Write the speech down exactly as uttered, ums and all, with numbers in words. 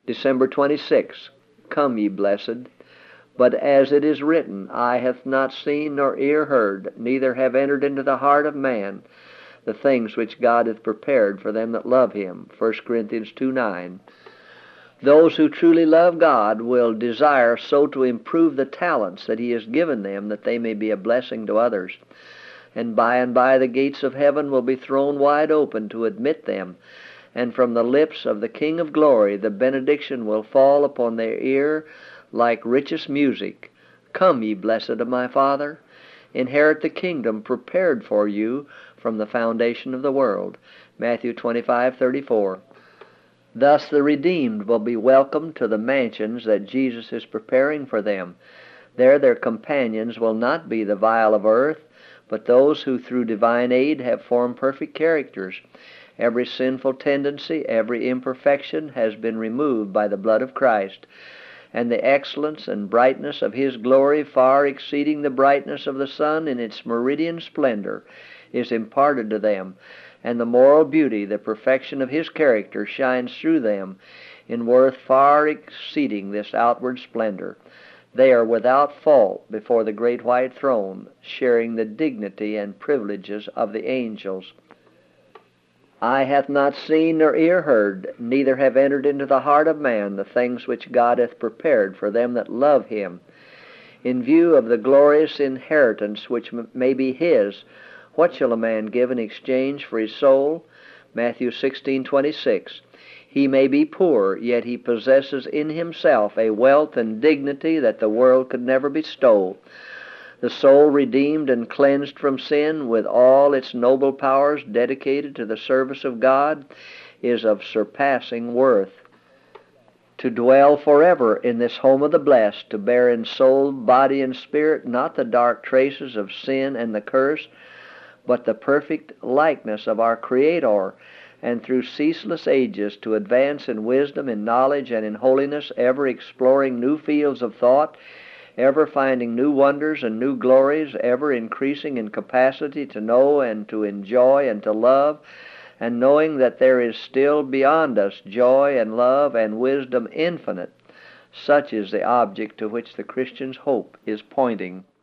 December twenty-sixth. Come, ye blessed. But as it is written, eye hath not seen, nor ear heard, neither have entered into the heart of man the things which God hath prepared for them that love him. First Corinthians two nine. Those who truly love God will desire so to improve the talents that he has given them that they may be a blessing to others. And by and by the gates of heaven will be thrown wide open to admit them, and from the lips of the King of glory the benediction will fall upon their ear like richest music. Come, ye blessed of my Father, inherit the kingdom prepared for you from the foundation of the world. Matthew twenty-five thirty-four. Thus the redeemed will be welcomed to the mansions that Jesus is preparing for them. There their companions will not be the vile of earth, but those who through divine aid have formed perfect characters. Every sinful tendency, every imperfection has been removed by the blood of Christ, and the excellence and brightness of his glory, far exceeding the brightness of the sun in its meridian splendor, is imparted to them, and the moral beauty, the perfection of his character, shines through them in worth far exceeding this outward splendor. They are without fault before the great white throne, sharing the dignity and privileges of the angels. Eye hath not seen, nor ear heard, neither have entered into the heart of man the things which God hath prepared for them that love him. In view of the glorious inheritance which may be his, what shall a man give in exchange for his soul? Matthew sixteen twenty-six. He may be poor, yet he possesses in himself a wealth and dignity that the world could never bestow. The soul redeemed and cleansed from sin, with all its noble powers dedicated to the service of God, is of surpassing worth. To dwell forever in this home of the blessed, to bear in soul, body, and spirit not the dark traces of sin and the curse, but the perfect likeness of our Creator, and through ceaseless ages to advance in wisdom, in knowledge, and in holiness, ever exploring new fields of thought, ever finding new wonders and new glories, ever increasing in capacity to know and to enjoy and to love, and knowing that there is still beyond us joy and love and wisdom infinite. Such is the object to which the Christian's hope is pointing.